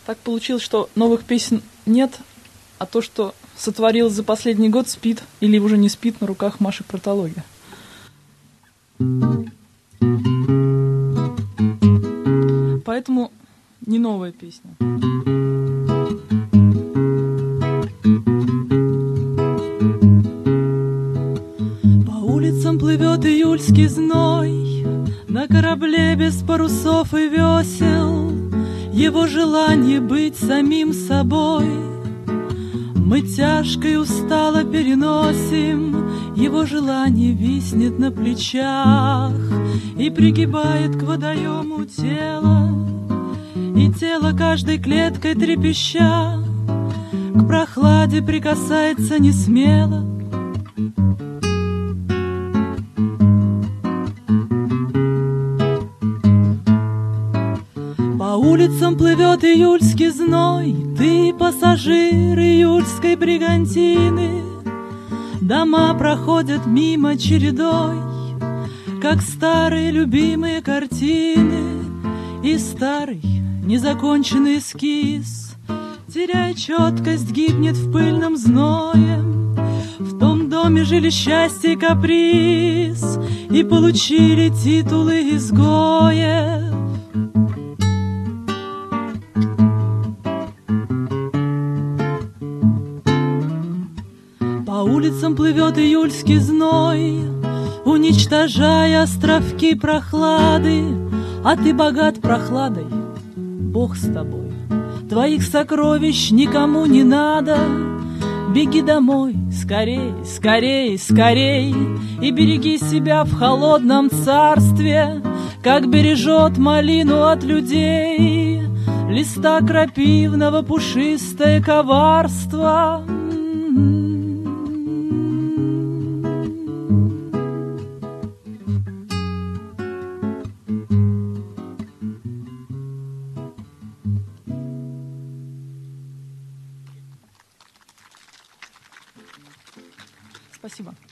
Так получилось, что новых песен нет, а то, что сотворилось за последний год, спит или уже не спит на руках Маши Протология. Поэтому не новая песня. По улицам плывет июльский зной, на корабле без парусов и весел, его желание быть самим собой. Мы тяжко и устало переносим, его желание виснет на плечах и пригибает к водоему тело, и тело каждой клеткой трепеща к прохладе прикасается несмело. По улицам плывет июльский зной, ты пассажир июльской бригантины. Дома проходят мимо чередой, как старые любимые картины. И старый незаконченный эскиз, теряя четкость, гибнет в пыльном зное. В том доме жили счастье и каприз, и получили титулы изгоев. По улицам плывет июльский зной, уничтожая островки прохлады. А ты богат прохладой, Бог с тобой. Твоих сокровищ никому не надо. Беги домой, скорей, скорей, скорей, и береги себя в холодном царстве, как бережет малину от людей листа крапивного пушистое коварство. Спасибо.